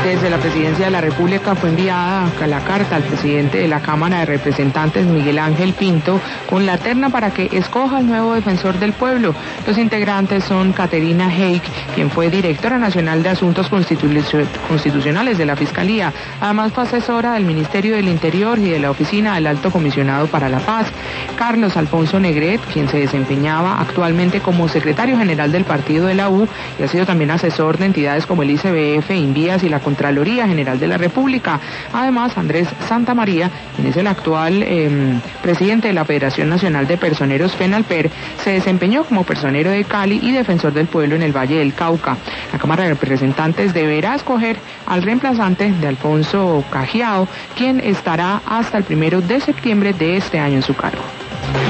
Desde la Presidencia de la República fue enviada la carta al presidente de la Cámara de Representantes, Miguel Ángel Pinto, con la terna para que escoja al nuevo defensor del pueblo. Los integrantes son Caterina Heik, quien fue directora nacional de Asuntos Constitucionales de la Fiscalía. Además fue asesora del Ministerio del Interior y de la Oficina del Alto Comisionado para la Paz. Carlos Alfonso Negret, quien se desempeñaba actualmente como secretario general del partido de la U y ha sido también asesor de entidades como el ICBF, Invías y la Contraloría General de la República. Además, Andrés Santamaría, quien es el actual presidente de la Federación Nacional de Personeros FENALPER, se desempeñó como personero de Cali y defensor del pueblo en el Valle del Cauca. La Cámara de Representantes deberá escoger al reemplazante de Alfonso Cajiao, quien estará hasta el 1 de septiembre de este año en su cargo.